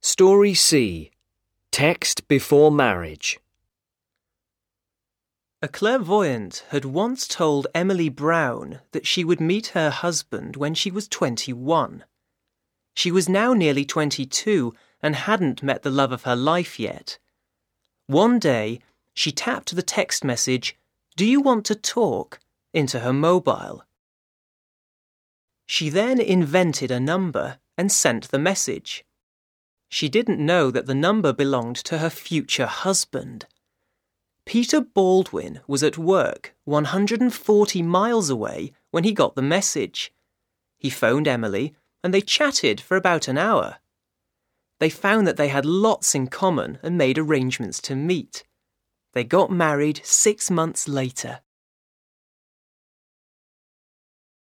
Story C. Text before marriage. A clairvoyant had once told Emily Brown that she would meet her husband when she was 21. She was now nearly 22 and hadn't met the love of her life yet. One day, she tapped the text message, "Do you want to talk?" into her mobile. She then invented a number and sent the message. She didn't know that the number belonged to her future husband. Peter Baldwin was at work 140 miles away when he got the message. He phoned Emily and they chatted for about an hour. They found that they had lots in common and made arrangements to meet. They got married 6 months later.